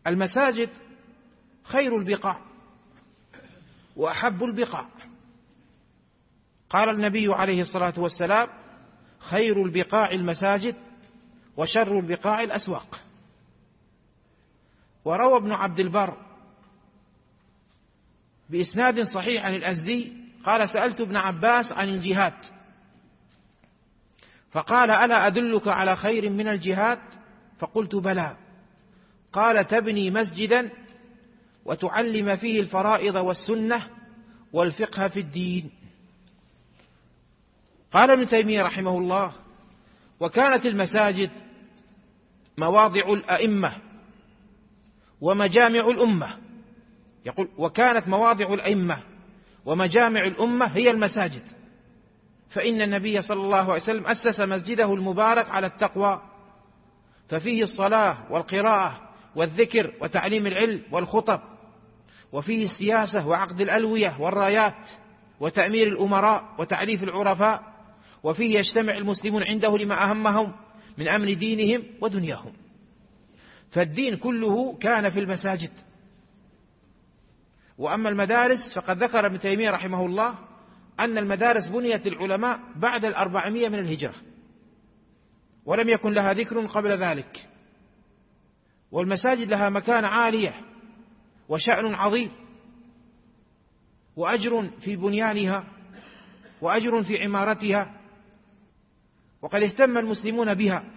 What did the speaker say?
المساجد خير البقاع وأحب البقاع. قال النبي عليه الصلاة والسلام: خير البقاع المساجد وشر البقاع الأسواق. وروى ابن عبد البر بإسناد صحيح عن الأزدي قال: سألت ابن عباس عن الجهاد فقال: ألا أدلك على خير من الجهاد؟ فقلت: بلى. قال: تبني مسجدا وتعلم فيه الفرائض والسنة والفقه في الدين. قال ابن تيمية رحمه الله: وكانت المساجد مواضع الأئمة ومجامع الأمة. يقول: وكانت مواضع الأئمة ومجامع الأمة هي المساجد، فإن النبي صلى الله عليه وسلم أسس مسجده المبارك على التقوى، ففيه الصلاة والقراءة والذكر وتعليم العلم والخطب، وفيه السياسة وعقد الألوية والرايات وتأمير الأمراء وتعريف العرفاء، وفيه يجتمع المسلمون عنده لما أهمهم من أمر دينهم ودنياهم. فالدين كله كان في المساجد. وأما المدارس فقد ذكر ابن تيمية رحمه الله أن المدارس بنيت للعلماء بعد 400 من الهجرة، ولم يكن لها ذكر قبل ذلك. والمساجد لها مكانة عالية وشأن عظيم، وأجر في بنيانها وأجر في عمارتها، وقد اهتم المسلمون بها